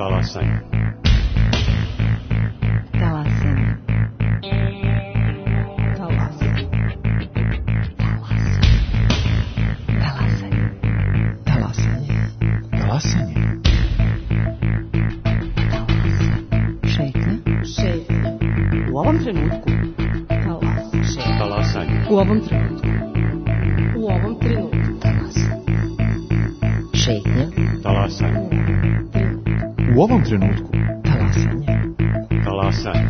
Talasanje. Talasanje. Talasanje. Talasanje. Talasanje. Talasanje. Šetnja. Šetnja. U ovom trenutku. Talasanje. Talasanje. U ovom trenutku. U ovom trenutku. Talasanje. Šetnja. Talasanje. U ovom trenutku. Talasanje. Talasanje.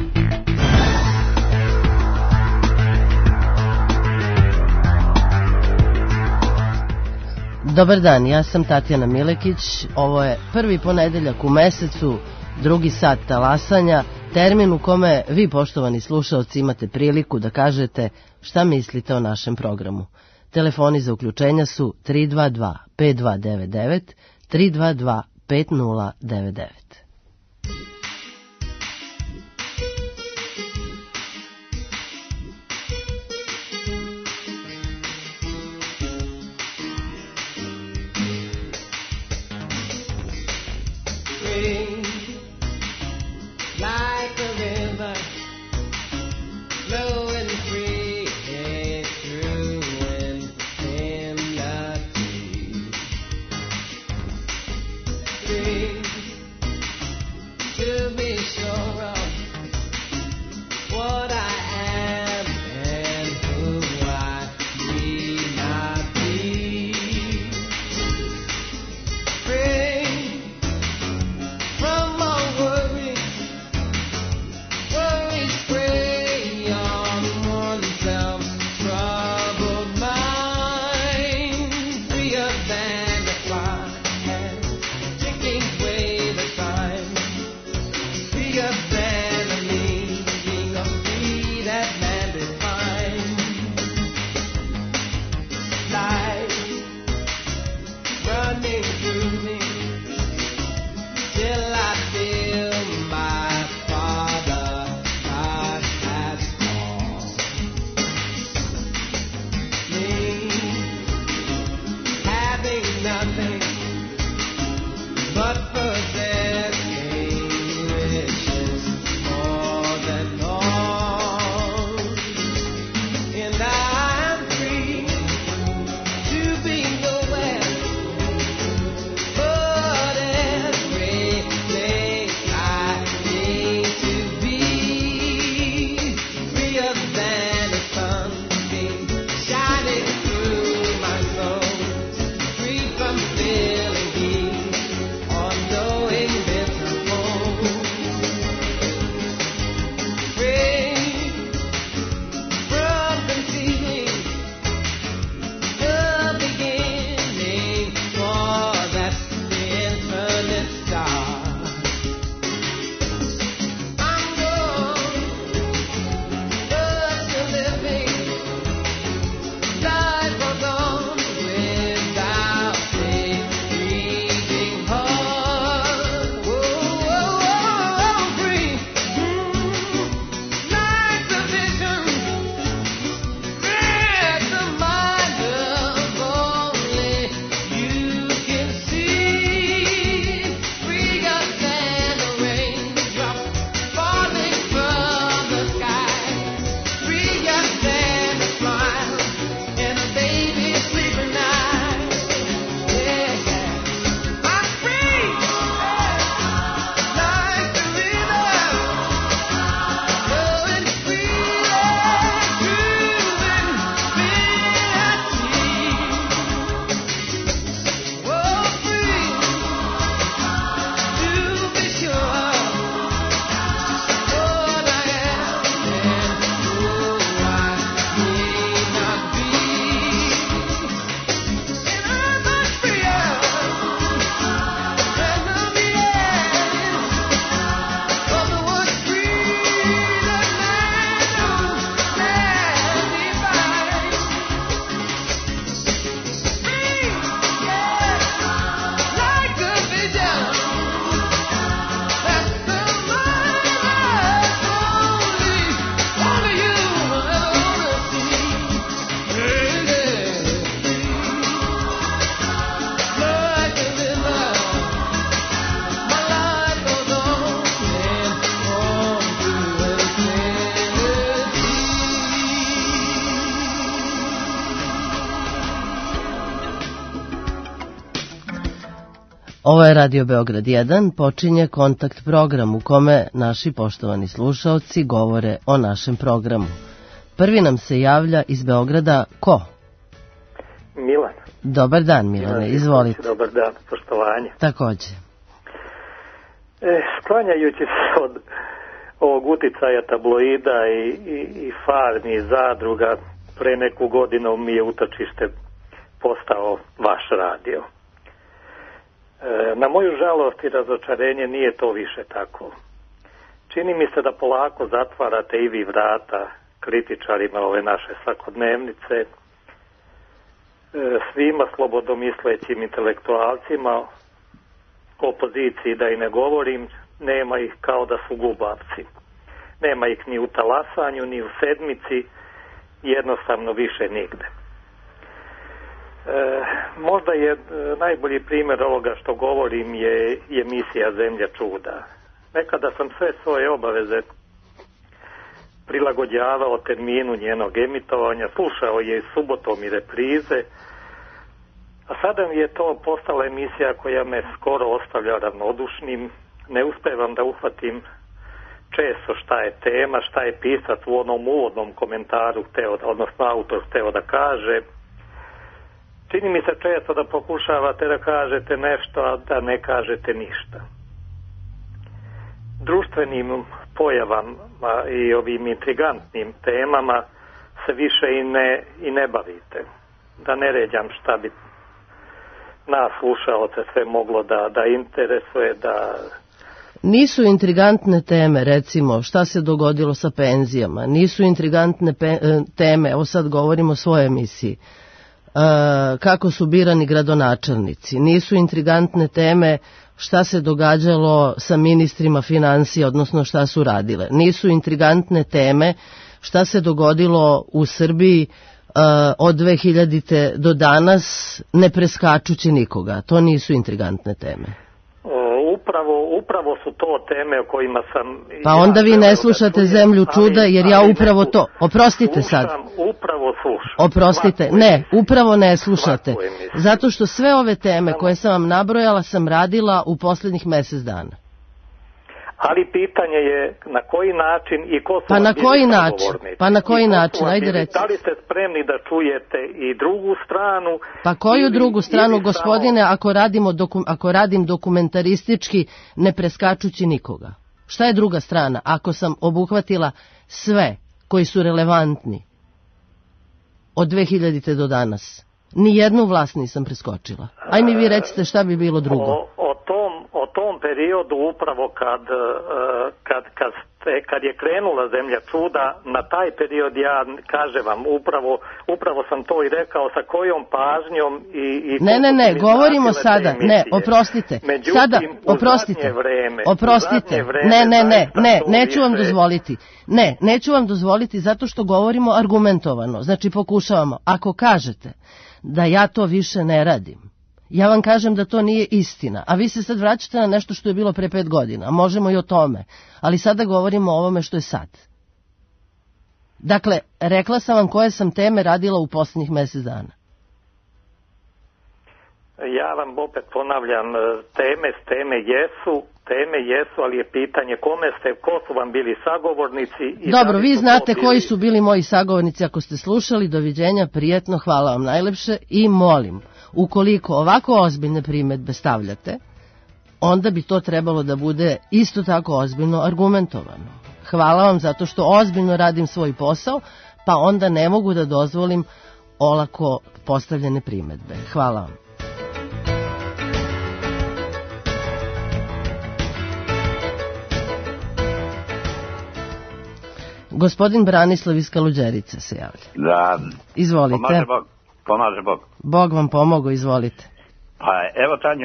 Dobar dan, ja sam Tatjana Milekić. Ovo je prvi ponedeljak u mesecu, drugi sat talasanja, termin u kome vi, poštovani slušaoci, imate priliku da kažete šta mislite o našem programu. Telefoni za uključenja su 322 5299, 322 5099. Like a river flowing free through infinity. Dreams Ovo je Radio Beograd 1, počinje kontakt program u kome naši poštovani slušaoci govore o našem programu. Prvi nam se javlja iz Beograda ko? Milan. Dobar dan, Milane, izvolite. Dobar dan, poštovanje. Takođe. Sklanjajući se od ovog uticaja tabloida i farmi i zadruga, pre neku godinu mi je utočište postao vaš radio. Na moju žalost i razočarenje nije to više tako. Čini mi se da polako zatvarate i vi vrata kritičarima ove naše svakodnevnice, svima slobodomislećim intelektualcima, opoziciji da i ne govorim, nema ih kao da su gubavci. Nema ih ni u talasanju, ni u sedmici, jednostavno više nigde. Možda je najbolji primjer ovoga što govorim je emisija Zemlja čuda. Nekada sam sve svoje obaveze prilagođavao terminu njenog emitovanja, slušao je i subotom i reprize, a sada mi je to postala emisija koja me skoro ostavlja ravnodušnim. Ne uspevam da uhvatim često šta je tema, šta je pisac u onom uvodnom komentaru odnosno autor hteo da kaže. Čini mi se često da pokušavate da kažete nešto, a da ne kažete ništa. Društvenim pojavama i ovim intrigantnim temama se više i ne bavite. Da ne ređam šta bi nas slušaoce sve moglo da interesuje, da... Nisu intrigantne teme, recimo, šta se dogodilo sa penzijama. Nisu intrigantne teme, evo sad govorimo o svojoj emisiji, kako su birani gradonačelnici. Nisu intrigantne teme šta se događalo sa ministrima financija, odnosno šta su radile. Nisu intrigantne teme šta se dogodilo u Srbiji od 2000. do danas, ne preskačući nikoga. To nisu intrigantne teme. Upravo su to teme o kojima sam... Pa onda vi ne slušate Zemlju čuda, jer ja upravo to... Oprostite sad. Upravo slušam. Oprostite, ne, upravo ne slušate. Zato što sve ove teme koje sam vam nabrojala sam radila u poslednjih mesec dana. Ali pitanje je na koji način i ko su pa na koji način? Pa na koji način? Ajde recite. Da li ste spremni da čujete i drugu stranu? Pa koju drugu stranu, gospodine, ako radim dokumentaristički, ne preskačući nikoga? Šta je druga strana? Ako sam obuhvatila sve koji su relevantni od 2000. do danas, ni jednu vlast nisam preskočila. Aj mi vi recite šta bi bilo drugo. O tom periodu upravo kad je krenula Zemlja čuda, na taj period ja kažem vam, upravo sam to i rekao sa kojom pažnjom i ne, govorimo sada, ne, oprostite. Međutim, sada, oprostite, ne, neću vam dozvoliti. Ne, neću vam dozvoliti zato što govorimo argumentovano, znači pokušavamo. Ako kažete da ja to više ne radim, ja vam kažem da to nije istina, a vi se sad vraćate na nešto što je bilo pre 5 godina, možemo i o tome, ali sada govorimo o ovome što je sad. Dakle, rekla sam vam koje sam teme radila u posljednjih mesec dana. Ja vam opet ponavljam, teme jesu, ali je pitanje ko su vam bili sagovornici. Dobro, vi znate koji su bili moji sagovornici, ako ste slušali, doviđenja, prijetno, hvala vam najlepše i molim, ukoliko ovako ozbiljne primedbe stavljate, onda bi to trebalo da bude isto tako ozbiljno argumentovano. Hvala vam zato što ozbiljno radim svoj posao, pa onda ne mogu da dozvolim olako postavljene primedbe. Hvala vam. Gospodin Branislav iz Kaluđerice se javlja. Da. Izvolite. Pomaže Bog. Bog vam pomogao, izvolite. Pa evo, Tanjo,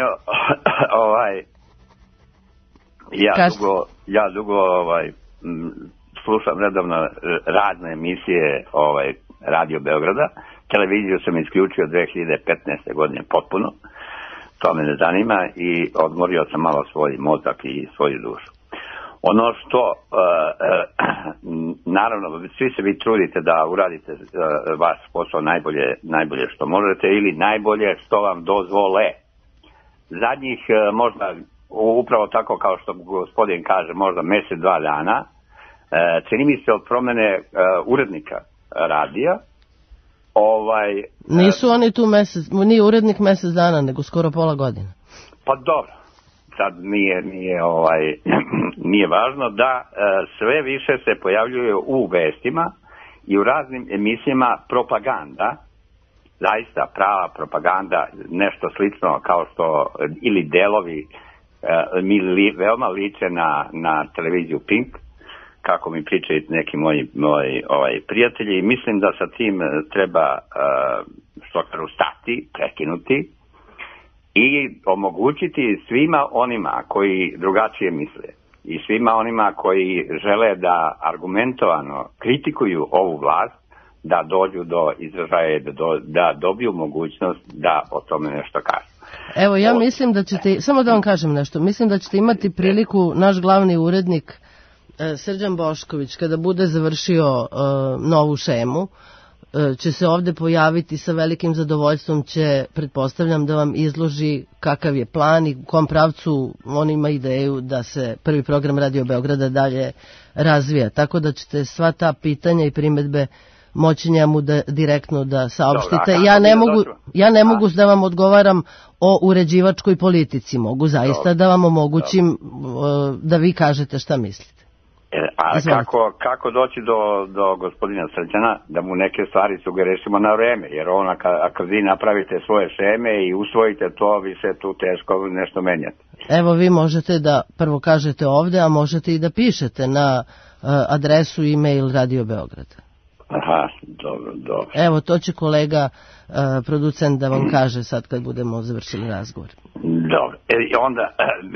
ja dugo slušam redovno razne emisije Radio Beograda. Televiziju sam isključio 2015. godine potpuno. To me ne zanima i odmorio sam malo svoj mozak i svoju dušu. Ono što, naravno, svi se vi trudite da uradite vaš posao najbolje što možete ili najbolje što vam dozvole. zadnjih možda upravo tako kao što gospodin kaže, možda mjesec, 2 dana, čini mi se od promjene urednika radija. Nisu oni tu nije urednik mjesec dana, nego skoro pola godine. Pa dobro, sad nije važno da sve više se pojavljuju u vestima i u raznim emisijama propaganda, zaista prava propaganda, nešto slično kao što ili delovi veoma liče na televiziju Pink, kako mi pričaju neki moji prijatelji, i mislim da sa tim treba što kažu stati, prekinuti i omogućiti svima onima koji drugačije misle i svima onima koji žele da argumentovano kritikuju ovu vlast, da dođu do izražaja, da dobiju mogućnost da o tome nešto kažu. Evo, ja mislim da ćete, samo da vam kažem nešto, mislim da ćete imati priliku, naš glavni urednik Srđan Bošković, kada bude završio novu šemu, će se ovdje pojaviti sa velikim zadovoljstvom, će, pretpostavljam, da vam izloži kakav je plan i u kom pravcu on ima ideju da se prvi program Radio Beograda dalje razvija. Tako da ćete sva ta pitanja i primjedbe moći njemu direktno da saopštite. Ja ne mogu da vam odgovaram o uređivačkoj politici, mogu zaista da vam omogućim da vi kažete šta mislite. A kako doći do gospodina Srđana da mu neke stvari sugerišemo na vreme, jer kad vi napravite svoje šeme i usvojite to, vi se tu teško nešto menjate. Evo, vi možete da prvo kažete ovdje, a možete i da pišete na adresu e-mail Radio Beograda. Aha, dobro. Evo, to će kolega producent da vam kaže sad kad budemo završili razgovor. Dobro, onda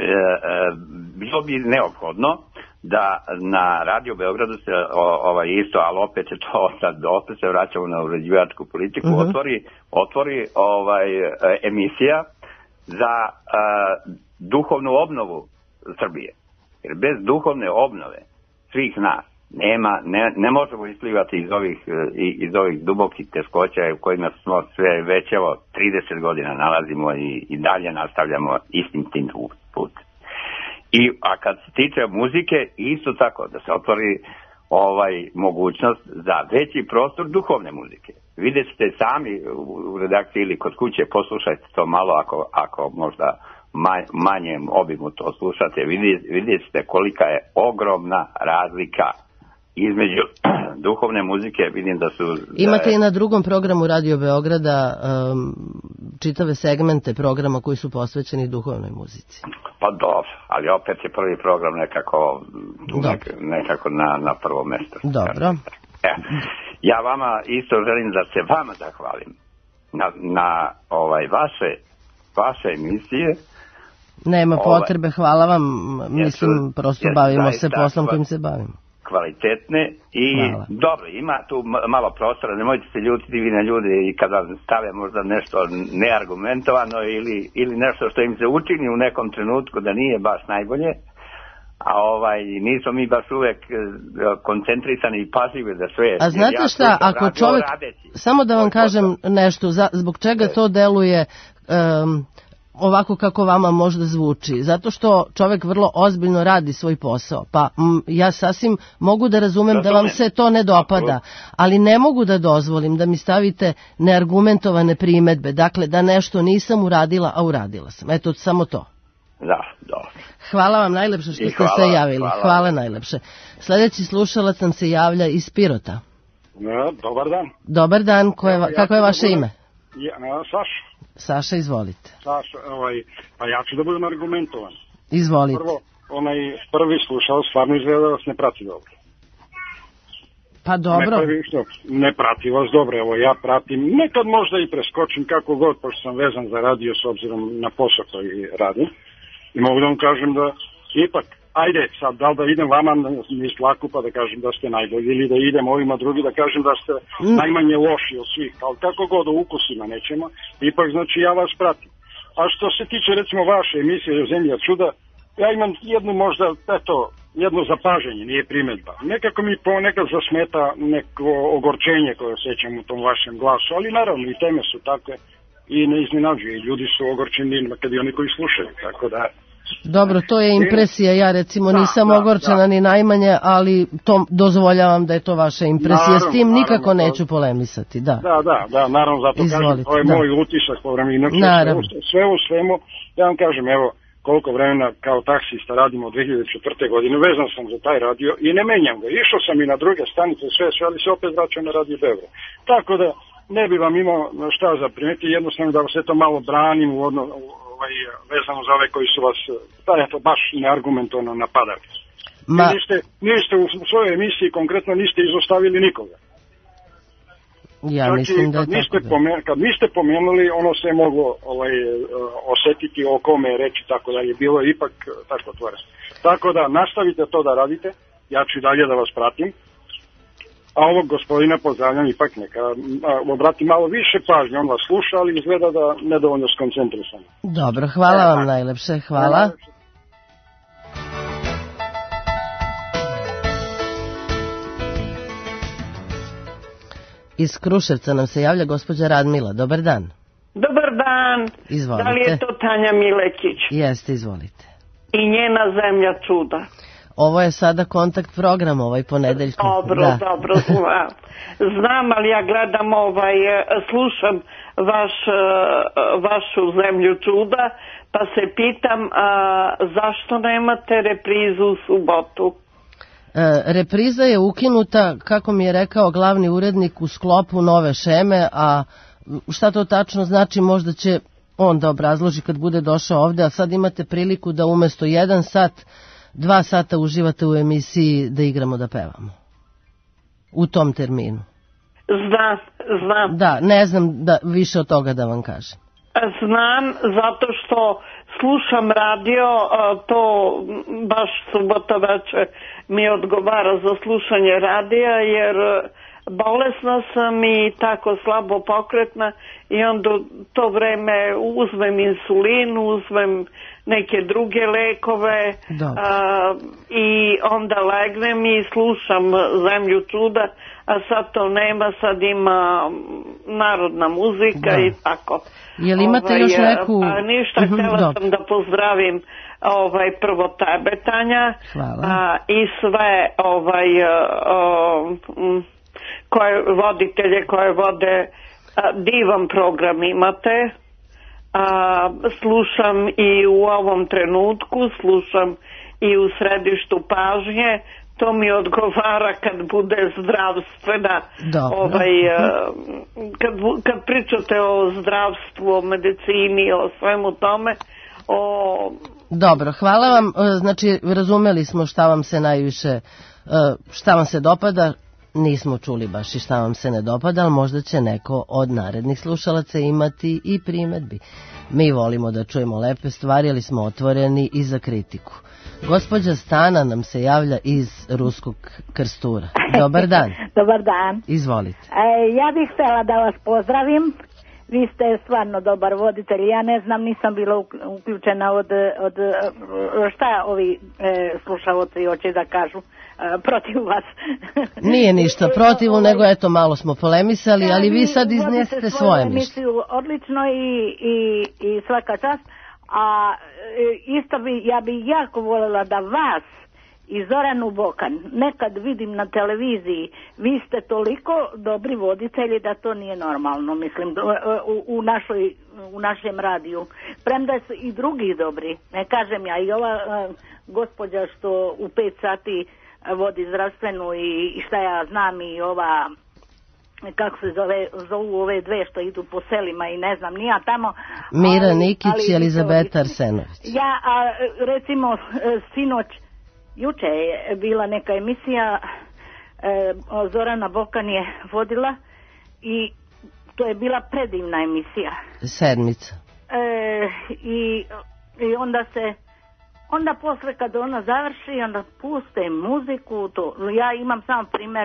bilo bi neophodno da na Radio Beogradu se isto, ali opet je to sad, opet se vraćamo na uređivačku politiku, otvori emisija za duhovnu obnovu Srbije. Jer bez duhovne obnove svih nas ne možemo isplivati iz ovih dubokih teškoća u kojima smo sve već 30 godina nalazimo i dalje nastavljamo istim tim putem. A kad se tiče muzike, isto tako da se otvori mogućnost za veći prostor duhovne muzike. Vidjet ćete sami u redakciji ili kod kuće, poslušajte to malo ako možda manjem obimu to slušate, vidjet ćete kolika je ogromna razlika između duhovne muzike. Vidim da su... Imate i na drugom programu Radio Beograda čitave segmente programa koji su posvećeni duhovnoj muzici. Pa dobro, ali opet je prvi program nekako na prvo mjesto. Dobro. Ja vama isto želim da se vama zahvalim na vaše emisije. Nema potrebe, hvala vam, mislim, prosto bavimo se poslom kojim se bavimo. Kvalitetne i dobro, ima tu malo prostora, nemojte se ljutiti vi na ljude i kada stave možda nešto neargumentovano ili nešto što im se učini u nekom trenutku da nije baš najbolje, a nismo mi baš uvek koncentrisani i pažljivi za sve. A znate šta, ako čovjek, samo da vam kažem nešto, zbog čega to deluje ovako kako vama možda zvuči, zato što čovjek vrlo ozbiljno radi svoj posao, pa ja sasvim mogu da razumem da vam se to ne dopada, ali ne mogu da dozvolim da mi stavite neargumentovane primedbe, dakle da nešto nisam uradila, a uradila sam, eto samo to. Da, dobro. Hvala vam najlepše što ste se javili, hvala najlepše. Sljedeći slušalac nam se javlja iz Pirota. Dobar dan. Dobar dan, kako je vaše ime? Saša. Saša, izvolite. Saša, pa ja ću da budem argumentovan. Izvolite. Prvo, prvi slušao stvarno izgleda da vas ne prati dobro. Pa dobro. Ne prati vas dobro, evo ja pratim, nekad možda i preskočim kako god, pošto sam vezan za radio s obzirom na posao koji radim. I mogu da vam kažem da ipak, ajde sad, da li da idem vama niz tlaku pa da kažem da ste najbolji ili da idem ovima drugi da kažem da ste najmanje loši od svih, ali kako god o ukusima nećemo, ipak znači ja vas pratim. A što se tiče recimo vaše emisije Zemlja čuda, ja imam jednu možda, jedno zapaženje, nije primjedba. Nekako mi ponekad zasmeta neko ogorčenje koje osjećam u tom vašem glasu, ali naravno i teme su takve, i ne iznenađuje. Ljudi su ogorčeni kad i oni koji slušaju, tako da... Dobro, to je impresija, ja recimo nisam ogorčena ni najmanje, ali to dozvoljavam da je to vaša impresija, s tim nikako neću polemisati, da. Da, naravno, zato kažem, to je moj utisak po vremenu, inače sve u svemu, ja vam kažem, evo, koliko vremena kao taksista radimo od 2004. godine, vezan sam za taj radio i ne menjam ga, išao sam i na druge stanice, sve, ali se opet vraćam na Radio Beograd, tako da ne bi vam imao šta za primeti, jednostavno da vas eto malo branim vezano za ove koji su vas baš neargumentovno napadali. Niste u svojoj emisiji konkretno niste izostavili nikoga. Ja mislim da je kad niste pomenuli, ono se je moglo osetiti o kome je reći, tako da je bilo ipak tako tvoresto. Tako da nastavite to da radite, ja ću dalje da vas pratim. A ovog gospodina pozdravljam, ipak neka obrati malo više pažnje, on vas sluša, ali izgleda da nedovoljno skoncentrisan. Dobro, hvala vam najlepše, hvala. Iz Kruševca nam se javlja gospođa Radmila, dobar dan. Dobar dan. Izvolite. Da li je to Tanja Milekić? Jeste, izvolite. I njena zemlja čuda. Ovo je sada kontakt program, ovaj ponedeljkom. Dobro, znam, ali ja gledam, slušam vašu zemlju čuda, pa se pitam zašto nemate reprizu u subotu? Repriza je ukinuta, kako mi je rekao glavni urednik, u sklopu nove šeme, a šta to tačno znači možda će on da obrazloži kad bude došao ovde, a sad imate priliku da umesto 1 sat 2 sata uživate u emisiji Da igramo, da pevamo. U tom terminu. Znam. Da, ne znam više od toga da vam kažem. Znam, zato što slušam radio, to baš subota večer mi odgovara za slušanje radija, jer bolesna sam i tako slabo pokretna i onda to vreme uzmem insulin, uzmem neke druge lekove i onda legnem i slušam Zemlju čuda, a sad to nema, sad ima narodna muzika i tako. Jel imate još neku... Ništa, htjela sam da pozdravim prvo tebe, Tanja, i sve voditelje koje vode divan program imate. Slušam i u ovom trenutku, slušam i u središtu pažnje, to mi odgovara kad bude zdravstvena, kad pričate o zdravstvu, o medicini, o svemu tome. Dobro, hvala vam, znači razumeli smo šta vam se najviše, šta vam se dopada. Nismo čuli baš i šta vam se ne dopada, ali možda će neko od narednih slušalaca imati i primedbi. Mi volimo da čujemo lepe stvari, ali smo otvoreni i za kritiku. Gospođa Stana nam se javlja iz Ruskog Krstura. Dobar dan. Dobar dan. Izvolite. Ja bih htjela da vas pozdravim. Vi ste stvarno dobar voditelj. Ja ne znam, nisam bila uključena od šta ovi slušalci hoće da kažu protiv vas. Nije ništa protivu, nego eto malo smo polemisali, ali vi sad iznesete svoje mišljenje. Odlično i svaka čast. A isto ja bi jako voljela da vas i Zoranu Bokan nekad vidim na televiziji. Vi ste toliko dobri voditelji da to nije normalno, mislim, u našem radiju. Premda su i drugi dobri, ne kažem ja, i ova gospođa što u 5 sati vodi zdravstvenu i šta ja znam, i ova, kako se zovu ove dve što idu po selima i ne znam, nija tamo. Mira Nikić i Elizabeta Arsenović. Ja, recimo, sinoć, juče je bila neka emisija, Zorana Bokan je vodila i to je bila predivna emisija. Sedmica. I onda posle kad ona završi, onda puste muziku, ja imam samo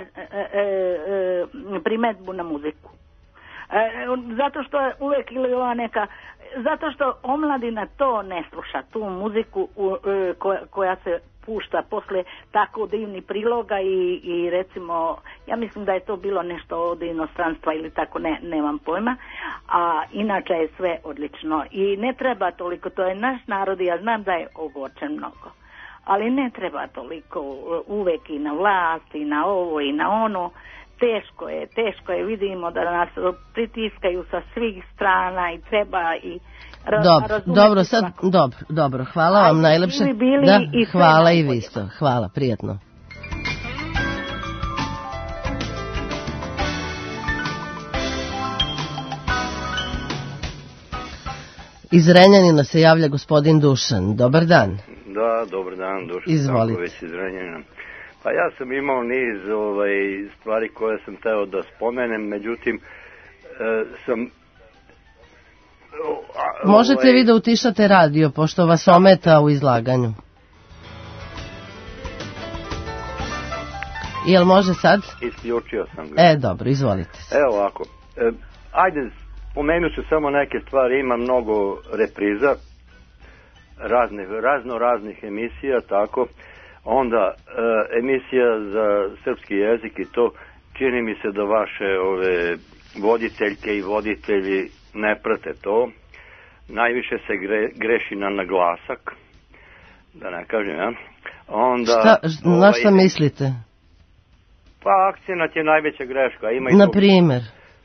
primedbu na muziku. Zato što je uvek ili ova neka, zato što omladina to ne sluša, tu muziku koja se pušta posle tako divni priloga i recimo, ja mislim da je to bilo nešto od inostranstva ili tako, nemam pojma, a inače je sve odlično. I ne treba toliko, to je naš narod, ja znam da je ogorčen mnogo, ali ne treba toliko uvek i na vlast, i na ovo, i na ono. Teško je, vidimo da nas pritiskaju sa svih strana i treba i Dobro, hvala vam najlepše. Da, hvala i vi isto. Hvala, prijatno. Iz Renjanina se javlja gospodin Dušan. Dobar dan. Da, dobar dan, Dušan. Izvolite. Iz Renjanina. Pa ja sam imao niz stvari koje sam teo da spomenem, međutim sam... Možete vi da utišate radio, pošto vas ometa u izlaganju. Jel može sad? Isključio sam ga. Dobro, izvolite. Evo ovako. Ajde, spomenut ću samo neke stvari, ima mnogo repriza, raznih emisija, tako. Onda emisija za srpski jezik i to, čini mi se da vaše voditeljke i voditelji ne prate to. Najviše se greši na naglasak, da ne kažem, ja. Onda, na šta mislite? Pa akcenat je najveća greška. Na primjer?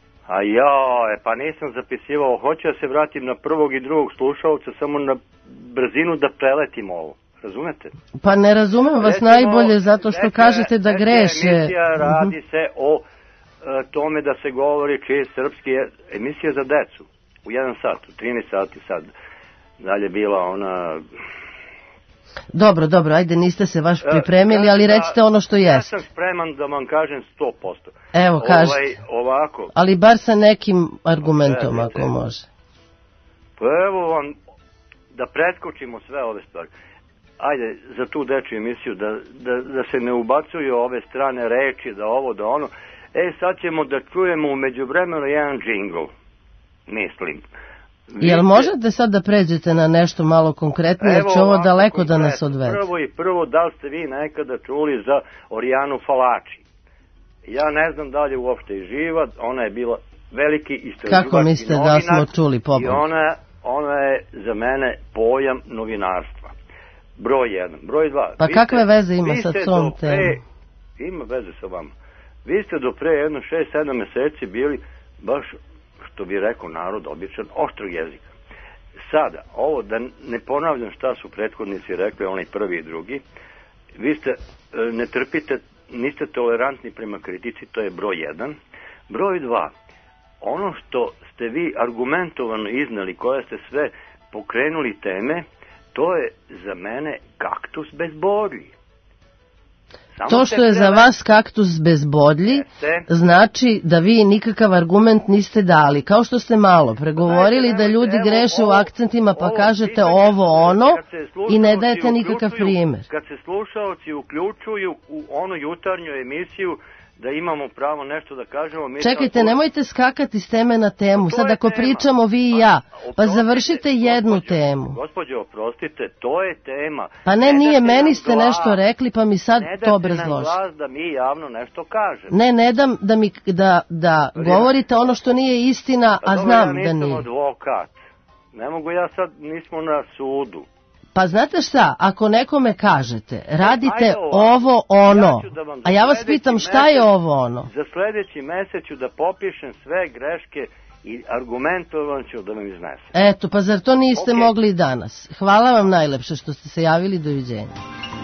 Pa nisam zapisivao, hoću da se vratim na prvog i drugog slušalca, samo na brzinu da preletim ovo. Razumete? Pa ne razumem vas najbolje zato što kažete da greše. Emisija radi se o tome da se govori čiji srpski je emisija za decu. U 1 sat, u 13 sati sad. Dalje bila ona... Dobro, ajde, niste se baš pripremili, ali recite ono što jeste. Ja sam spreman da vam kažem 100%. Evo, kažete. Ovako. Ali bar sa nekim argumentom, ako može. Pa evo vam, da preskočimo sve ove stvari. Ajde, za tu dečju emisiju, da se ne ubacuju ove strane reči, da ovo, da ono. Sad ćemo da čujemo u međuvremenu jedan džingl. Mislim. Jel možete sad da pređete na nešto malo konkretnije, jer će ovo daleko da nas odvede? Prvo, da li ste vi nekada čuli za Orijanu Falači? Ja ne znam da li je uopšte i živa, ona je bila veliki istraživački Kako mislite da smo čuli i ona je za mene pojam novinarstva. Broj 1. Broj 2. Pa kakve veze ima sa tom temom? Ima veze sa vama. Vi ste do pre jedno 6-7 meseci bili baš, što bi rekao narod običan, oštrog jezika. Sada, ovo da ne ponavljam šta su prethodnici rekli, oni prvi i drugi, vi ste, ne trpite, niste tolerantni prema kritici, to je broj 1. Broj 2, ono što ste vi argumentovano iznali, koje ste sve pokrenuli teme, to je za mene kaktus bez bodlji. To što je za vas kaktus bez bodlji, znači da vi nikakav argument niste dali. Kao što ste malo pregovorili da ljudi greše u akcentima pa kažete ovo ono i ne dajete nikakav primjer. Kad se slušaoci uključuju u onu jutarnju emisiju da imamo pravo nešto da kažemo... Čekajte, nemojte skakati s teme na temu. Sad ako pričamo vi i ja, pa završite jednu temu. Gospođo, oprostite, to je tema. Pa nije, meni ste nešto rekli, pa mi sad to obrazložite. Ne date nam glas da mi javno nešto kažemo. Ne dam da govorite ono što nije istina, a znam da nije. Ja nisam advokat. Ne mogu ja sad, nismo na sudu. Pa znate šta, ako nekome kažete, radite ovo ono, a ja vas pitam šta je ovo ono? Za sljedeći mesec ću da popišem sve greške i argumentovan ću da vam iznesem. Eto, pa zar to niste mogli danas? Hvala vam najlepše što ste se javili, doviđenja.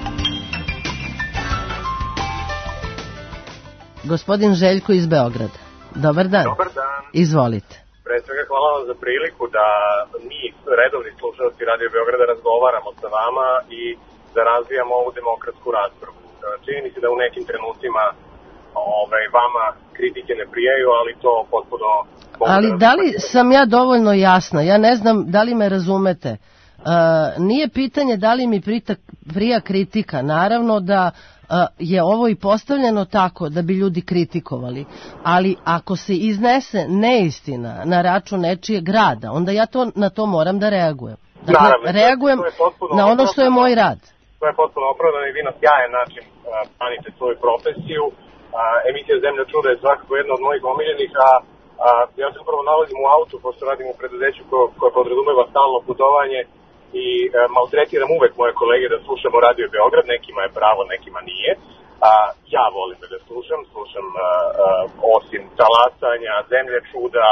Gospodin Željko iz Beograda. Dobar dan. Dobar dan. Izvolite. Pre svega hvala vam za priliku da mi, redovni slušalci Radio Beograda, razgovaramo sa vama i da razvijamo ovu demokratsku raspravu. Čini mi se da u nekim trenucima vama kritike ne prijaju, ali to potpuno... Ali da li sam ja dovoljno jasna? Ja ne znam da li me razumete. Nije pitanje da li mi prija kritika. Naravno da je ovo i postavljeno tako da bi ljudi kritikovali, ali ako se iznese neistina na račun nečijeg grada, onda ja na to moram da reagujem. Dakle, reagujem na ono što je moj rad. To je potpuno opravdano i vi na sjajan način branite svoju profesiju. Emisija Zemlja čuda je svakako jedna od mojih omiljenih, a Ja se upravo nalazim u autu, pošto radim u preduzeću koje podrazumeva stalno putovanje i maltretiram uvek moje kolege da slušamo Radio Beograd, nekima je pravo, nekima nije. Ja volim da slušam osim talasanja, Zemlje čuda,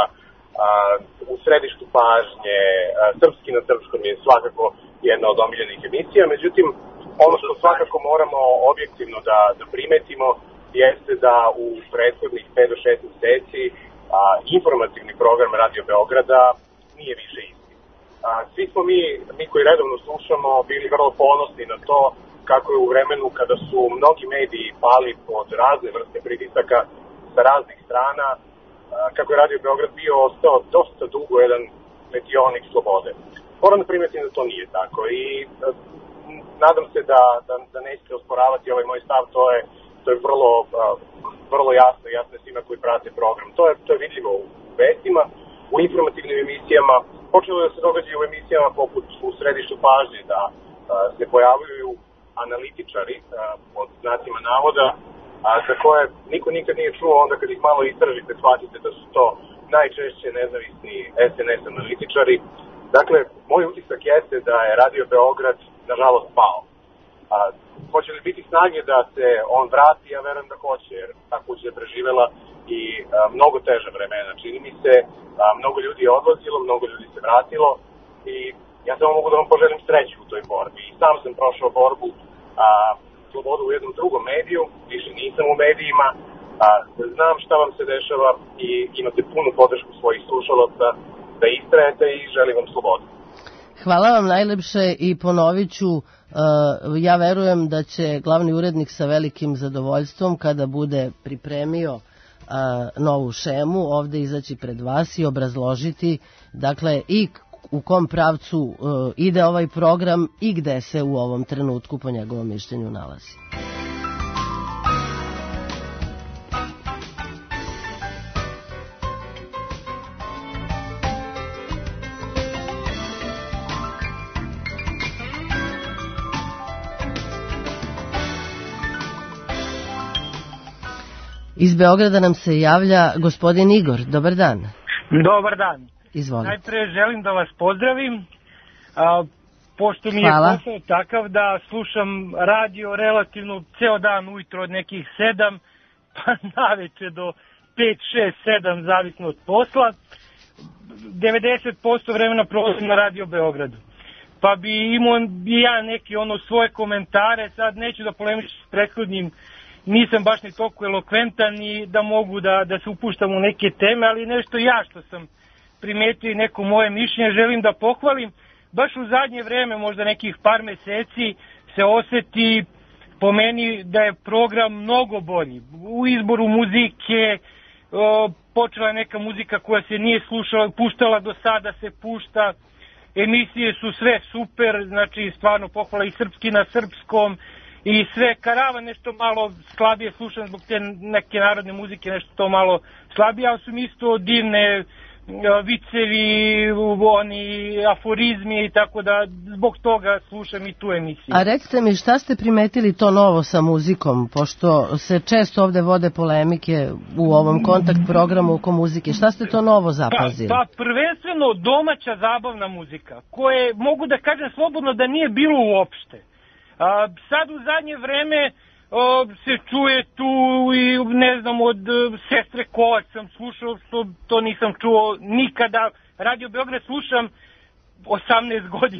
u središtu pažnje, Srpski na srpskom je svakako jedna od omiljenih emisija, međutim ono što svakako moramo objektivno da primetimo jeste da u prethodnih 5 do 6 meseci informativni program Radio Beograda nije više isti. Svi smo mi koji redovno slušamo bili vrlo ponosni na to kako je u vremenu kada su mnogi mediji pali pod razne vrste pritisaka sa raznih strana, kako je Radio Beograd bio ostao dosta dugo jedan metionik slobode. Moram da primetim da to nije tako i nadam se da nećete osporavati ovaj moj stav, to je vrlo jasno svima koji prate program. To je vidljivo u vestima, u informativnim emisijama, počelo da se događa u emisijama poput u središtu pažnje, da se pojavljuju analitičari, pod znacima navoda, za koje niko nikad nije čuo, onda kad ih malo istražite, shvatite da su to najčešće nezavisni SNS analitičari. Dakle, moj utisak jeste da je Radio Beograd, nažalost, pao. Hoće li biti snage da se on vrati? Ja verujem da hoće, jer ta kuća je preživela i mnogo teža vremena. Čini mi se, mnogo ljudi je odlazilo, mnogo ljudi se vratilo i ja samo mogu da vam poželim sreću u toj borbi. I sam sam prošao borbu slobodu u jednom drugom mediju, više nisam u medijima, znam šta vam se dešava i imate punu podršku svojih slušalaca da istrajete i želim vam slobodu. Hvala vam najlepše i ponovit ću, ja verujem da će glavni urednik sa velikim zadovoljstvom kada bude pripremio novu šemu ovde izaći pred vas i obrazložiti dakle i u kom pravcu ide ovaj program i gde se u ovom trenutku po njegovom mišljenju nalazi. Iz Beograda nam se javlja gospodin Igor. Dobar dan. Dobar dan. Izvolite. Najpre želim da vas pozdravim, pošto mi je posao takav da slušam radio relativno ceo dan ujutro od nekih 7, pa naveče do 5, 6, 7, zavisno od posla. 90% vremena provodim na Radio Beogradu. Pa bi imao i ja neki svoje komentare, sad neću da polemišem s prethodnim, nisam baš ni toliko elokventan i da mogu da se upuštam u neke teme, ali nešto ja što sam primetio i neko moje mišljenje želim da pohvalim. Baš u zadnje vreme, možda nekih par meseci, se oseti po meni da je program mnogo bolji. U izboru muzike, počela je neka muzika koja se nije puštala do sada, se pušta. Emisije su sve super, znači stvarno pohvala i Srpski na srpskom i sve. Karavan nešto malo slabije slušam zbog te neke narodne muzike, nešto to malo slabije, ali su mi isto divne vicevi, oni aforizmi i tako da zbog toga slušam i tu emisiju. A recite mi, šta ste primetili to novo sa muzikom, pošto se često ovde vode polemike u ovom kontakt programu oko muzike, šta ste to novo zapazili? Pa prvenstveno domaća zabavna muzika, koje mogu da kažem slobodno da nije bilo uopšte. Sad u zadnje vreme se čuje tu i ne znam od Sestre Kovač sam slušao, to nisam čuo nikada. Radio Beograd slušam 18 godina,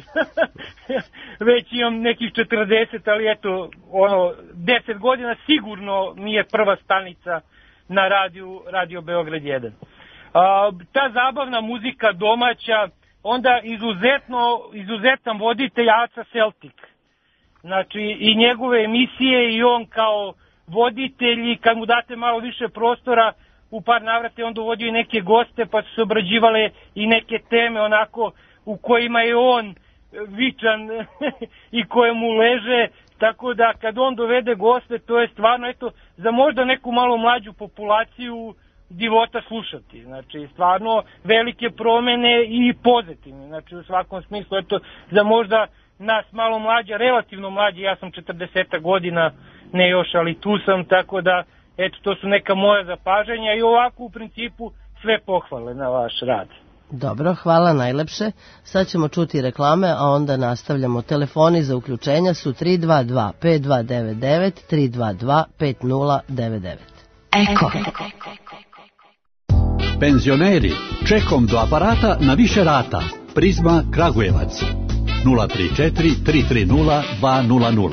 već imam nekih 40, ali eto, 10 godina sigurno mi je prva stanica na Radio Beograd 1. Ta zabavna muzika domaća, onda izuzetan voditelj Aca Celtic. Znači i njegove emisije i on kao voditelj i kad mu date malo više prostora u par navrata on dovodio i neke goste pa su se obrađivale i neke teme onako u kojima je on vičan i koje mu leže, tako da kad on dovede goste to je stvarno eto za možda neku malo mlađu populaciju divota slušati. Znači stvarno velike promene i pozitivne, znači u svakom smislu eto za možda nas malo mlađa, relativno mlađi, ja sam 40 godina, ne još, ali tu sam, tako da, eto, to su neka moja zapažanja i ovako u principu sve pohvale na vaš rad. Dobro, hvala najlepše. Sad ćemo čuti reklame, a onda nastavljamo. Telefoni za uključenja su 322 5299 322 5099. Eko. Penzioneri, čekom do aparata na više rata. Prizma Kragujevac 034 330 200.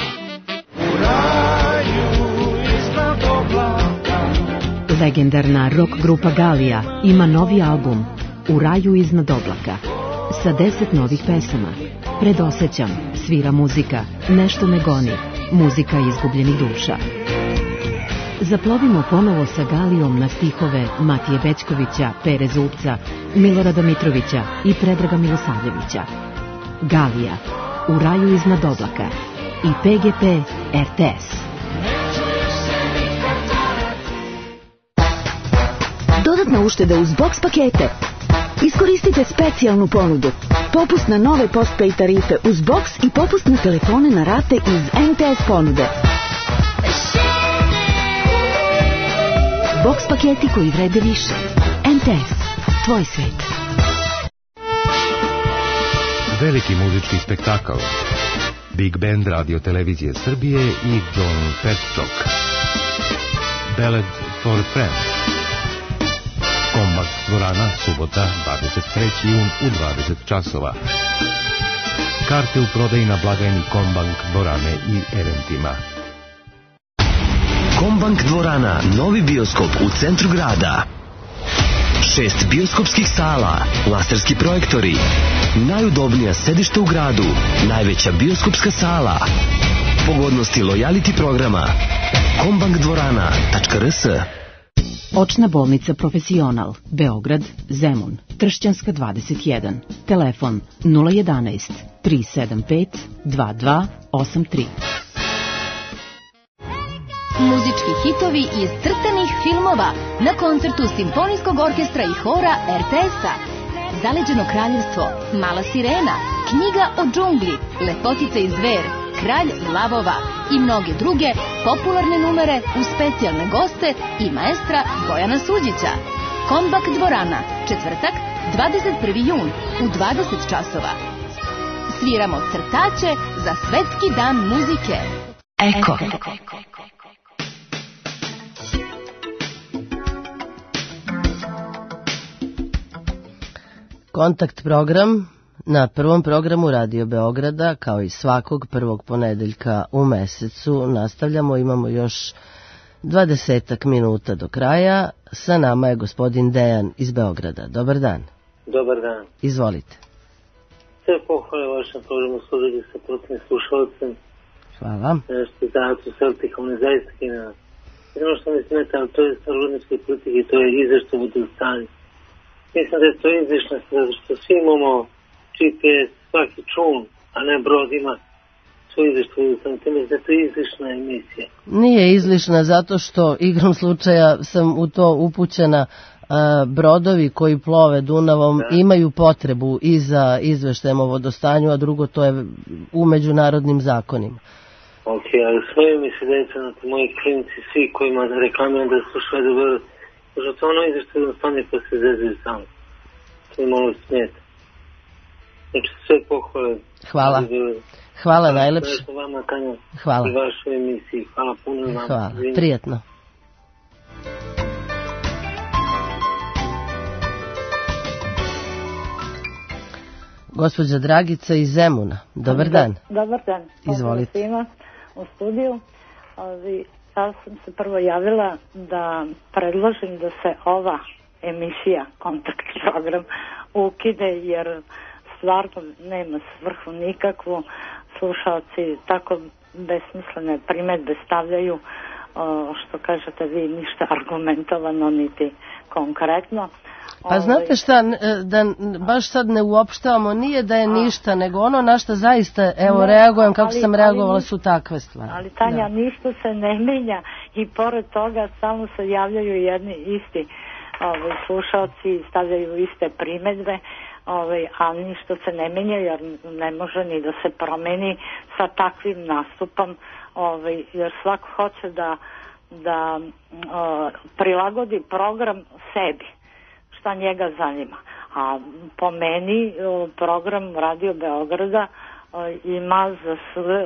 Legendarna rock grupa Galija ima novi album U raju iznad oblaka sa 10 novih pesama. Predosećam, svira muzika, nešto me goni, muzika izgubljenih duša. Zaplovimo ponovo sa Galijom na stihove Matije Bećkovića, Pere Zubca, Milorada Mitrovića i Predraga Milosavljevića. Galija, U raju iznad oblaka i PGP RTS. Dodatna ušteda uz box pakete. Iskoristite specijalnu ponudu. Popust na nove postpay tarife uz box i popust na telefone na rate iz MTS ponude. Box paketi koji vrede više. MTS. Tvoj svet. Veliki muzički spektakl. Big Band Radio Televizije Srbije i John Petchok. Ballad for a Friend. Kombak dvorana, subota, 23. jun u 20 časova. Karte u prodaji na blagajni Kombank dvorane i eventima. Kombank dvorana, novi bioskop u centru grada. 6 bioskopskih sala, laserski projektori, najudobnija sedišta u gradu, najveća bioskopska sala, pogodnosti lojality programa, kombankdvorana.rs. Očna bolnica Profesional, Beograd, Zemun, Tršćanska 21, telefon 011 375 2283. Muzički hitovi iz crtanih filmova na koncertu Simfonijskog orkestra i hora RTS-a. Zaleđeno kraljevstvo, Mala sirena, Knjiga o džungli, Lepotica i zver, Kralj lavova i mnoge druge popularne numere uz specijalne goste i maestra Bojana Suđića. Kombak dvorana, četvrtak, 21. jun u 20 časova. Sviramo crtače za Svetski dan muzike. Eko. Kontakt program na prvom programu Radio Beograda, kao i svakog prvog ponedeljka u mesecu. Nastavljamo, imamo još 20 minuta do kraja. Sa nama je gospodin Dejan iz Beograda. Dobar dan. Dobar dan. Izvolite. Sve pohvale vašem programu služili sa prostim slušalcem. Hvala. Nešto zato Celticom ne zaista kina. Ono što mi smeta, to je starodnevske politike, to je izvešta u stanju. Mislim da je to izvešta, zato što svi imamo GPS, svaki čun, a ne brod ima svoj izvešta u stanju. To mislim da je to izlišna emisija. Nije izlišna zato što igrom slučaja sam u to upućena. Brodovi koji plove Dunavom imaju potrebu i za izveštajem o vodostanju, a drugo to je u međunarodnim zakonima. Ok, ali smeju mi se deca na moji klinici, svi kojima reklamiram da slušaju dobro, možda to ono izveštaj o vodostanju pa se zezaju sami. To mi malo smeta. Znači sve pohvale. Hvala. Hvala najlepše. Hvala. I vašoj emisiji. Hvala puno vam. Hvala, prijetno. Gospođa Dragica iz Zemuna. Dobar dan. Dobar dan. Izvolite. Svima u studiju. Ja sam se prvo javila da predložim da se ova emisija, kontakt program, ukide jer stvarno nema svrhu nikakvu. Slušalci tako besmislene primedbe stavljaju, što kažete vi, ništa argumentovano niti konkretno. Pa znate šta, da baš sad ne uopštavamo, nije da je ništa, nego ono na što zaista, evo, reagujem kako sam reagovala su takve stvari. Ali Tanja, ništa se ne menja i pored toga stalno se javljaju jedni isti slušalci, stavljaju iste primedbe, a ništa se ne menja jer ne može ni da se promeni sa takvim nastupom, jer svako hoće da prilagodi program sebi. šta njega zanima. A po meni program Radio Beograda ima za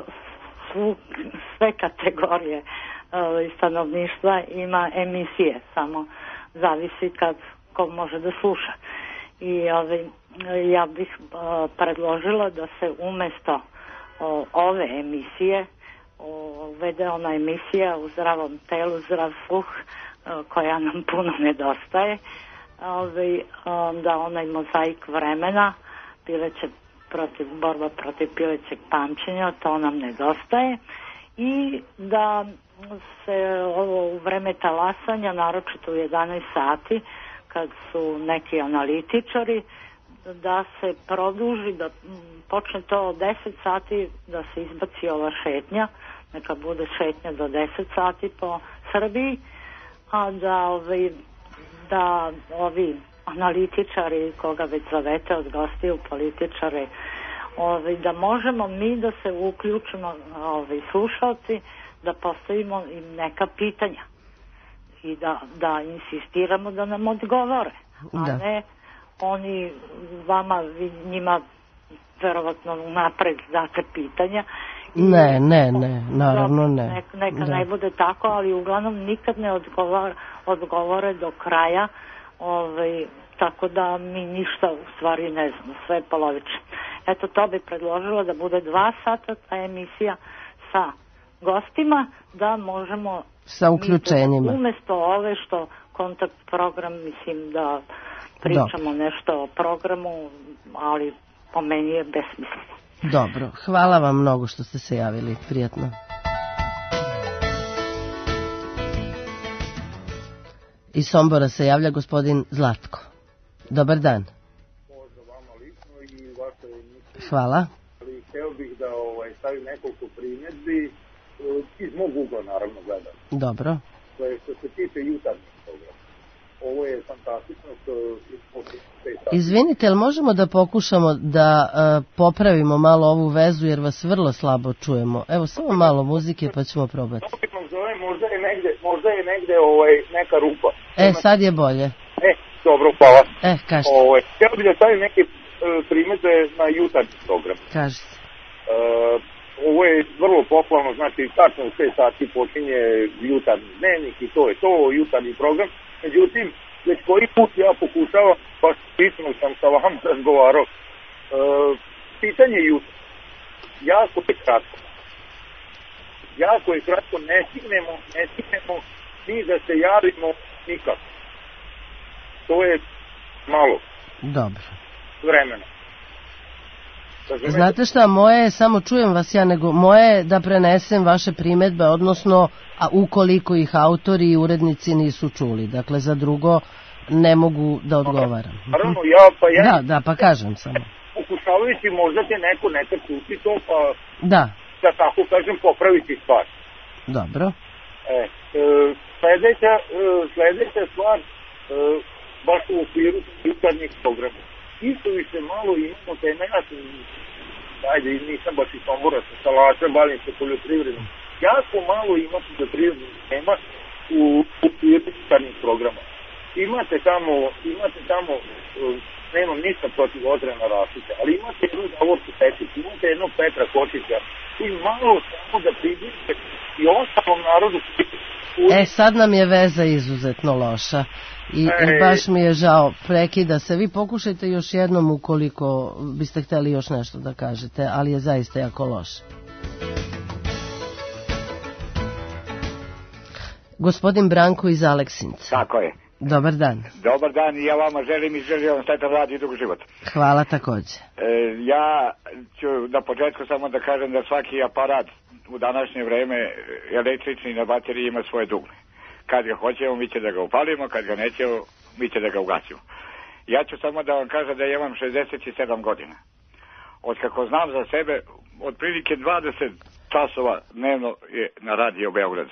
sve kategorije stanovništva, ima emisije, samo zavisi kad ko može da sluša. I ja bih predložila da se umesto ove emisije uvede ona emisija U zdravom telu, zdrav sluh, koja nam puno nedostaje, da onaj mozaik vremena, borba protiv pilećeg pamćenja, to nam nedostaje, i da se ovo u vreme talasanja, naročito u 11 sati, kad su neki analitičari, da se produži, da počne to od 10 sati, da se izbaci ova šetnja, neka bude šetnja do 10 sati po Srbiji, a da ovi analitičari, koga već zovete od gostiju, političari, da možemo mi da se uključimo, slušalci, da postavimo im neka pitanja i da insistiramo da nam odgovore, a ne oni vama, njima verovatno napred date pitanja. Ne, naravno ne. Neka ne bude tako, ali uglavnom nikad ne odgovore do kraja, tako da mi ništa u stvari ne znamo, sve polovično. Eto, to bi predložilo da bude 2 sata ta emisija sa gostima, da možemo sa uključenjima. Umesto ove što kontakt program, mislim da pričamo nešto o programu, ali po meni je besmisleno. Dobro, hvala vam mnogo što ste se javili, prijatno. Iz Sombora se javlja gospodin Zlatko. Dobar dan. Možda vama lično i vašoj emisiji. Hvala. Ali hteo bih da stavim nekoliko primjedbi iz mog ugla, naravno, gledam. Dobro. Što se tiče jutarnjeg programa. Ovo je fantastično što... Izvinite, ali možemo da pokušamo da popravimo malo ovu vezu, jer vas vrlo slabo čujemo. Evo, samo malo muzike pa ćemo probati. Možda je negde neka rupa. Sad je bolje. Dobro, hvala. Kažete. Htio bih da stavim neke primjedbe na jutarnji program. Kažete. Ovo je vrlo pohvalno, znači tačno u 5 sati počinje jutarnji dnevnik i to je to, jutarnji program. Međutim, već koji put ja pokušavam, pa pisano sam sa vam razgovarao, pitanje jutra, jako je kratko, ne stignemo mi da se javimo nikako. To je malo. Dobro. Vremena. Znate šta, moje je, samo čujem vas ja, nego moje je da prenesem vaše primjedbe, odnosno ukoliko ih autori i urednici nisu čuli. Dakle, za drugo ne mogu da odgovaram. Naravno, pa kažem samo. Pokušavajući možda će neko nekad čuti to, pa da tako kažem popraviti stvar. Dobro. Sledeća stvar, baš u okviru jutarnjih programa. Isto više malo imamo tema, nisam baš iz Sombora, sa Salača, bavim se poljoprivredom. Jako malo ima poljoprivrednih tema u okviru jutarnjih programa. Imate tamo, nemam ništa protiv Odrena Rasića, ali imate jednu Davorku Pečić, imate jednog Petra Kočića, i malo samo da približite i ostalom narodu. Sad nam je veza izuzetno loša. I baš mi je žao, prekida se. Vi pokušajte još jednom ukoliko biste hteli još nešto da kažete, ali je zaista jako loš. Gospodin Branko iz Aleksinca. Tako je. Dobar dan. Dobar dan i ja vama želim i želim sretan rad i dug život. Hvala također. Ja ću na početku samo da kažem da svaki aparat u današnje vreme električni na bateriji ima svoje dugme. Kad ga hoćemo, mi će da ga upalimo, kad ga nećemo, mi će da ga ugasimo. Ja ću samo da vam kažem da ja imam 67 godina. Od kako znam za sebe, otprilike 20 časova dnevno je na Radio Beogradu.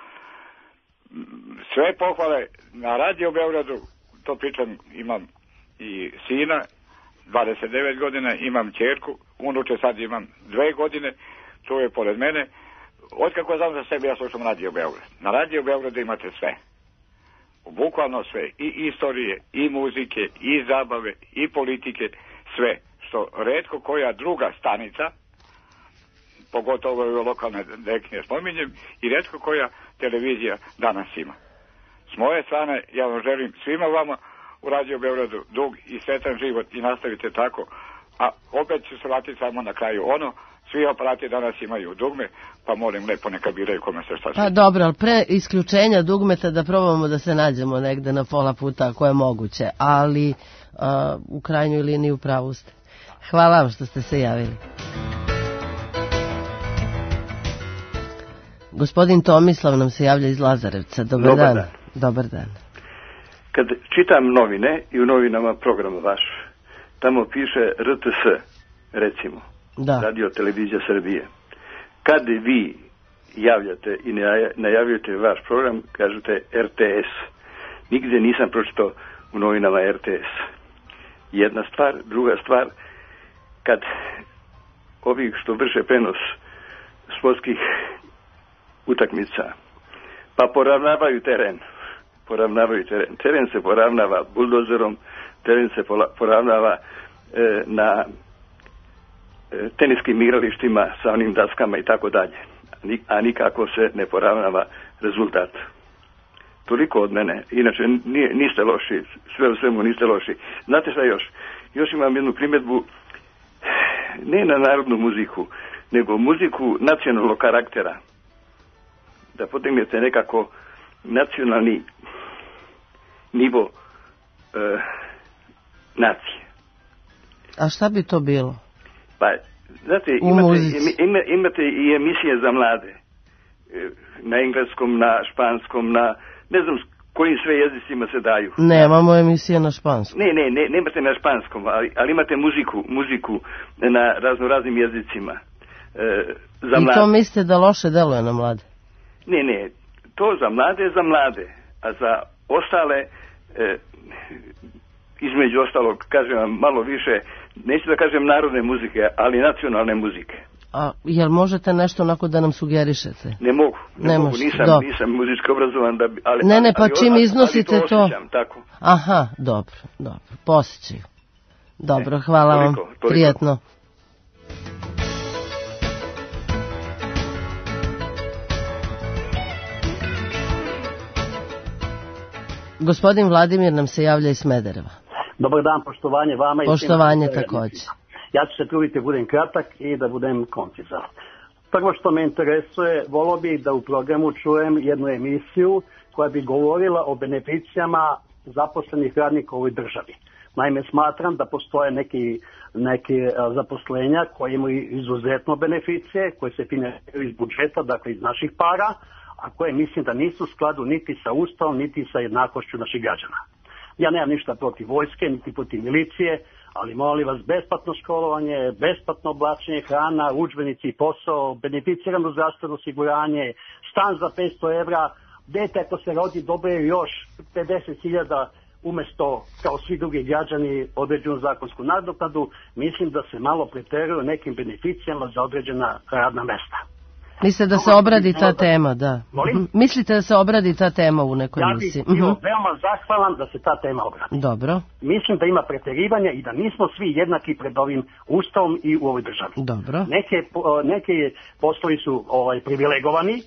Sve pohvale na Radio Beogradu, to pričam, imam i sina, 29 godina, imam ćerku, unuče sad imam 2 godine, to je pored mene. Otkako znam za sebe, ja slušam Radio Beograd. Na Radio Beogradu imate sve. bukvalno sve, i istorije, i muzike, i zabave, i politike, sve, što retko koja druga stanica, pogotovo ove lokalne nekne spominjem, i retko koja televizija danas ima. S moje strane, ja vam želim svima vama u Radio Beogradu dug i sretan život i nastavite tako, a opet ću se vratiti samo na kraju ono, svi aparati danas imaju dugme, pa molim lepo neka biraju kome se šta Pa dobro, ali pre isključenja dugmeta da probamo da se nađemo negde na pola puta ako je moguće, ali u krajnjoj liniji u pravu ste. Hvala vam što ste se javili. Gospodin Tomislav nam se javlja iz Lazarevca. Dobar dan. Dobar dan. Kad čitam novine i u novinama program vaš, tamo piše RTS, recimo, Radio Televizija Srbije. Kad vi javljate i najavljujete vaš program, kažete RTS. Nigdje nisam pročitao u novinama RTS. Jedna stvar, druga stvar, kad ovih što vrše prenos sportskih utakmica, pa poravnavaju teren. Teren se poravnava buldozerom, teren se poravnava na teniskim igralištima sa onim daskama i tako dalje. A nikako se ne poravnava rezultat. Toliko od mene. Inače, niste loši. Sve u svemu niste loši. Znate šta još? Još imam jednu primjedbu, ne na narodnu muziku, nego muziku nacionalnog karaktera. Da podignete nekako nacionalni nivo nacije. A šta bi to bilo? Pa, znate, imate i emisije za mlade. Na engleskom, na španskom, na ne znam kojim sve jezicima se daju. Nemamo emisije na španskom. Nemate na španskom, ali imate muziku na raznoraznim jezicima. Za I mlade. to mislite da loše deluje na mlade? Ne, to za mlade, a za ostale, između ostalog, kažem vam malo više, neću da kažem narodne muzike, ali nacionalne muzike. A jel možete nešto onako da nam sugerišete? Ne mogu, nisam muzički obrazovan, ali pa čim iznosite ali to osjećam, tako. Aha, dobro, posjećaju. Dobro, hvala vam, prijatno. Gospodin Vladimir nam se javlja iz Smedereva. Dobar dan, poštovanje vama. Poštovanje također. Ja ću se truditi da budem kratak i da budem koncizan. Prvo što me interesuje, volio bih da u programu čujem jednu emisiju koja bi govorila o beneficijama zaposlenih radnika u ovoj državi. Naime, smatram da postoje neki zaposlenja koji imaju izuzetno beneficije, koje se finansiraju iz budžeta, dakle iz naših para, a koje mislim da nisu u skladu niti sa Ustavom, niti sa jednakošću naših građana. Ja nemam ništa protiv vojske, niti protiv milicije, ali molim vas, besplatno školovanje, besplatno oblačenje, hrana, udžbenici, posao, beneficirano zdravstveno osiguranje, stan za 500 evra, dete ako se rodi dobije još 50.000 umjesto kao svi drugi građani određenu zakonsku nadoknadu. Mislim da se malo preteruju nekim beneficijama za određena radna mesta. Mislite da se obradi ta tema, da. Mislite da se obradi ta tema u nekoj emisiji? Ja bih bio veoma zahvalan da se ta tema obradi. Dobro. Mislim da ima preterivanja i da nismo svi jednaki pred ovim Ustavom i u ovoj državi. Dobro. Neki poslovi su privilegovani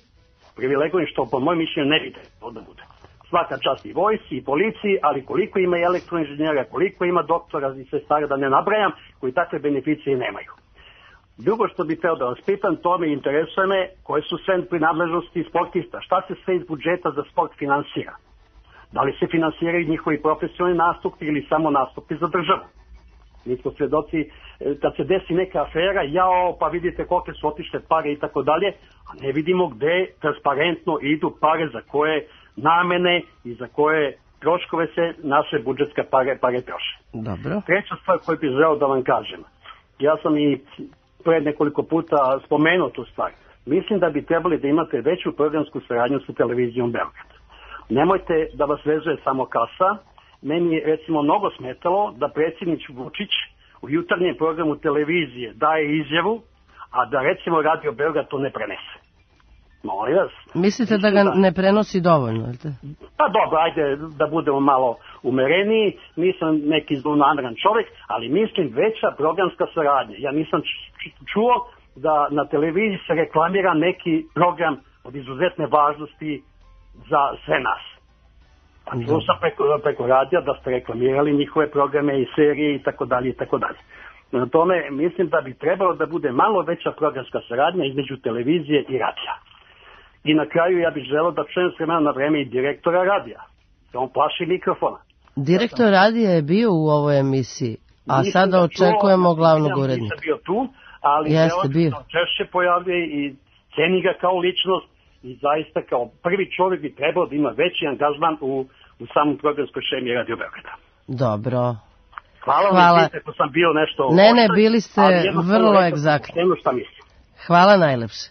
što po mojem mišljenju ne bi trebalo da bude. Svaka čast i vojsci i policiji, ali koliko ima i elektroinženjera, koliko ima doktora i sestara, da ne nabrajam, koji takve beneficije nemaju. Drugo što bih htio da vas pitam, to me interesuje koje su sve prinadležnosti sportista. Šta se sve iz budžeta za sport finansira? Da li se finansiraju njihovi profesionalni nastupi ili samo nastupi za državu? Mi smo svjedoci, kad se desi neka afera, pa vidite kolike su otišle pare i tako dalje, a ne vidimo gde transparentno idu pare za koje namene i za koje troškove se naše budžetske pare troše. Dobro. Treća stvar koju bih želeo da vam kažem. Ja sam i pred nekoliko puta spomenuo tu stvar. Mislim da bi trebali da imate veću programsku saradnju sa televizijom Beograd. Nemojte da vas vezuje samo kasa. Meni je recimo mnogo smetalo da predsjednik Vučić u jutarnjem programu televizije daje izjavu, a da recimo Radio Beograd to ne prenese. Molim vas. Mislite da ga ne prenosi dovoljno, je li te? Pa dobro, ajde da budemo malo umereniji, nisam neki zlonameran čovjek, ali mislim veća programska saradnja. Ja nisam čuo da na televiziji se reklamira neki program od izuzetne važnosti za sve nas. A čuo sam preko radija da ste reklamirali njihove programe i serije i tako dalje i tako dalje. Na tome mislim da bi trebalo da bude malo veća programska saradnja između televizije i radija. I na kraju ja bih želeo da čujem s vremena na vreme i direktora radija. Da on plaši mikrofona. Direktor radija je bio u ovoj emisiji, a sada očekujemo glavnog urednika. Nisam bio tu, ali češće pojavljuje i ceni ga kao ličnost i zaista kao prvi čovjek bi trebao da ima veći angažman u samom programskoj šemi Radio Beograda. Dobro. Hvala vam, ako sam bio nešto... Ne, bili ste vrlo egzaktni. Hvala najlepše.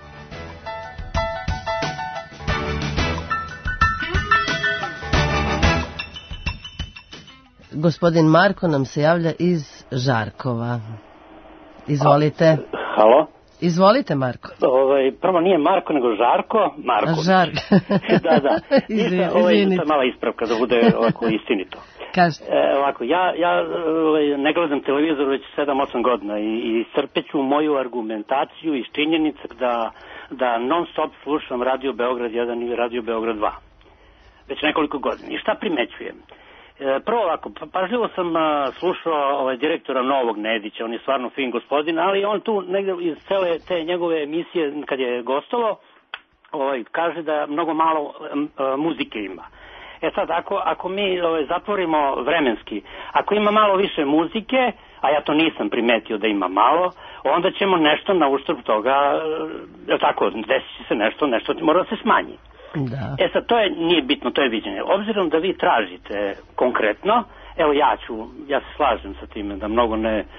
Gospodin Marko nam se javlja iz Žarkova. Izvolite. Halo? Izvolite, Marko. Prvo nije Marko, nego Žarko. Marko. Da. Izvinite. Mala ispravka da bude ovako istinito. Kažete. Ovako, ja ne gledam televizor već 7-8 godina i iscrpeću moju argumentaciju iz činjenica da non stop slušam Radio Beograd 1 i Radio Beograd 2. Već nekoliko godina. I šta primećujem? Prvo ovako, pažljivo sam slušao direktora Novog Nedića, on je stvarno fin gospodin, ali on tu negde iz cele te njegove emisije kad je gostalo, kaže da mnogo malo muzike ima. Sad, ako mi zatvorimo vremenski, ako ima malo više muzike, a ja to nisam primetio da ima malo, onda ćemo nešto na uštrb toga, tako, desit će se nešto mora da se smanji. Da. Sad, to nije bitno, to je viđenje. Obzirom da vi tražite konkretno, evo ja se slažem sa time da mnogo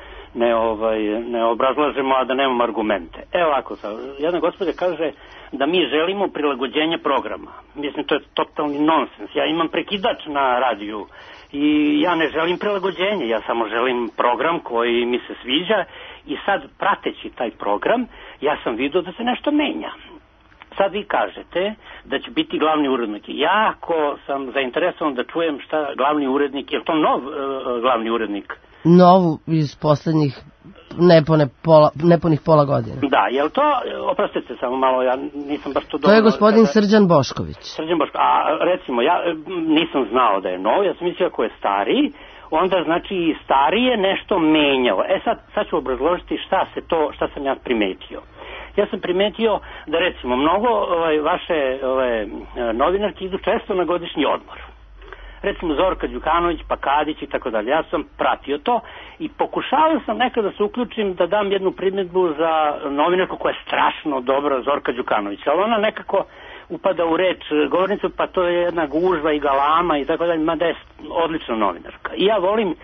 ne obrazlažemo, a da nemamo argumente. Evo ovako, jedna gospođa kaže da mi želimo prilagođenje programa. Mislim, to je totalni nonsens. Ja imam prekidač na radiju i ja ne želim prilagođenje, ja samo želim program koji mi se sviđa i sad prateći taj program ja sam vidio da se nešto menja. Sad vi kažete da će biti glavni urednik. Jako sam zainteresovan da čujem šta glavni urednik, je li to nov glavni urednik? Novu iz poslednjih nepunih pola godine. Da, je li to, oprostite samo malo, ja nisam baš to dobro... To je gospodin Srđan Bošković. Srđan Bošković, a recimo, ja nisam znao da je nov, ja sam mislio ako je stariji, onda znači i starije nešto menjao. Sad ću obrazložiti šta sam ja primetio. Ja sam primetio da recimo mnogo vaše novinarke idu često na godišnji odmor. Recimo Zorka Đukanović, pa Kadić i tako dalje. Ja sam pratio to i pokušavao sam nekada da se uključim da dam jednu primjedbu za novinarku koja je strašno dobra, Zorka Đukanović. Ali ona nekako upada u reč govornicu, pa to je jedna gužva i galama i tako dalje, mada je odlična novinarka. I ja volim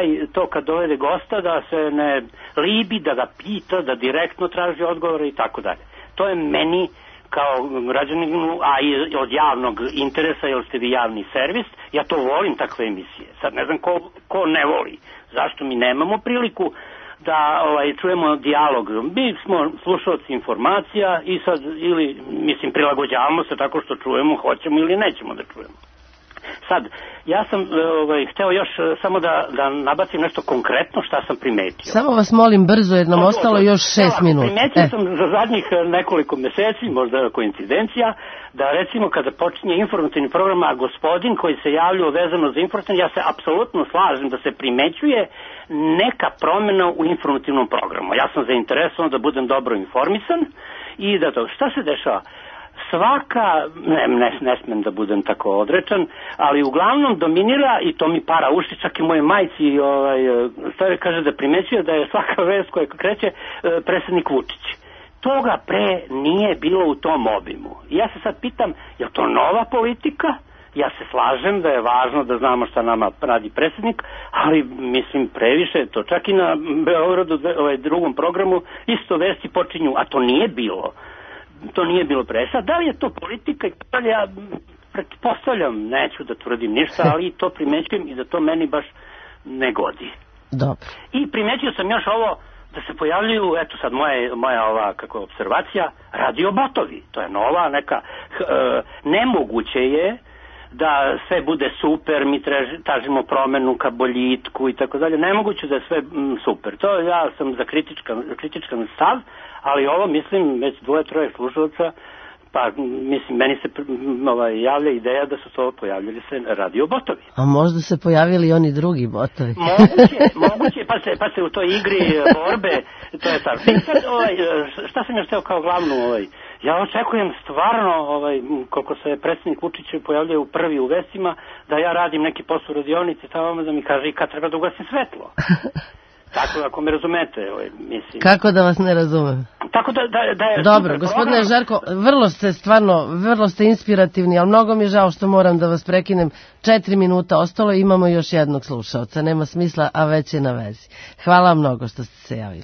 to kad dovede gosta da se ne libi, da ga pita, da direktno traži odgovore i tako dalje. To je meni kao građaninu, a i od javnog interesa, jer ste vi javni servis, ja to volim takve emisije. Sad ne znam ko ne voli. Zašto mi nemamo priliku da čujemo dijalog. Mi smo slušalci informacija i sad prilagođavamo se tako što čujemo, hoćemo ili nećemo da čujemo. Sad, ja sam hteo još samo da nabacim nešto konkretno šta sam primetio. Samo vas molim brzo jer nam ostalo još 6 minuta. Primetio sam za zadnjih nekoliko meseci, možda koincidencija, da recimo kada počinje informativni program, a gospodin koji se javljao vezano za informativni, ja se apsolutno slažem da se primećuje neka promjena u informativnom programu. Ja sam zainteresovan da budem dobro informisan i da to, šta se dešava? Svaka, ne smem da budem tako odrečan, ali uglavnom dominira, i to mi para uši, čak i moje majci stvari kaže da primećuje da je svaka vest koja kreće predsjednik Vučić. Toga pre nije bilo u tom obimu. I ja se sad pitam, je to nova politika? Ja se slažem da je važno da znamo šta nama radi predsjednik, ali mislim previše to. Čak i na Beogradu, drugom programu, isto vesti počinju, a to nije bilo. To nije bilo pre. Sad, da li je to politika? Ja pretpostavljam, neću da tvrdim ništa, ali to primećujem i da to meni baš ne godi. Dobro. I primećio sam još ovo, da se pojavljuju, eto sad moja ova observacija, radiobotovi. To je nova neka, nemoguće je da sve bude super, mi tražimo promenu ka boljitku i tako dalje. Nemoguće da je sve super. To ja sam za kritičkan stav, ali ovo mislim već 2-3 slušalaca, pa mislim meni se javlja ideja da su to pojavljali se radiobotovi. A možda se pojavili oni drugi botovi. Moguće, pa se u toj igri borbe, to je sad. Šta sam još teo kao glavnu ja očekujem stvarno, koliko se predsjednik Vučić pojavljaju prvi u vestima, da ja radim neki posao u radionici, tamo da mi kaže i kad treba da ugasim svetlo. Tako, ako me razumete, mislim. Kako da vas ne razumem? Tako da je... Dobro, gospodine Žarko, vrlo ste inspirativni, ali mnogo mi je žao što moram da vas prekinem. 4 minuta ostalo i imamo još jednog slušaoca. Nema smisla, a već je na vezi. Hvala vam mnogo što ste se javili.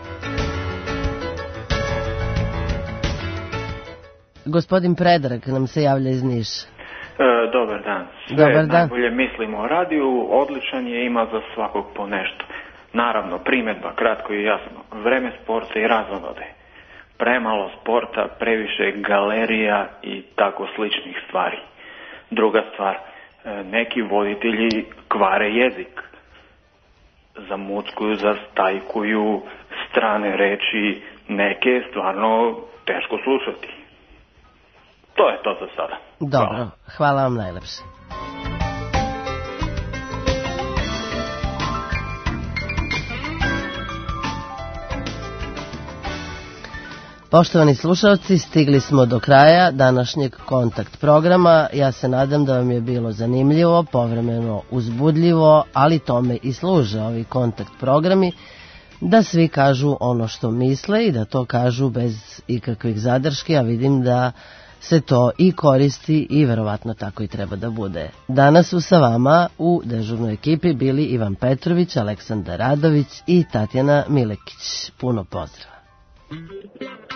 Gospodin Predrag nam se javlja iz Niša. Dobar dan. Dobar dan. Najbolje mislimo o radiju, odličan je, ima za svakog po nešto. Naravno, primjedba, kratko i jasno, vreme sporta i razonode. Premalo sporta, previše galerija i tako sličnih stvari. Druga stvar, neki voditelji kvare jezik. Zamuckuju, zastajkuju, strane reči, neke stvarno teško slušati. To je to za sada. Dobro, hvala vam najlepše. Poštovani slušalci, stigli smo do kraja današnjeg kontakt programa. Ja se nadam da vam je bilo zanimljivo, povremeno uzbudljivo, ali tome i služe ovi kontakt programi, da svi kažu ono što misle i da to kažu bez ikakvih zadrški, a vidim da se to i koristi i verovatno tako i treba da bude. Danas su sa vama u dežurnoj ekipi bili Ivan Petrović, Aleksandar Radović i Tatjana Milekić. Puno pozdrava.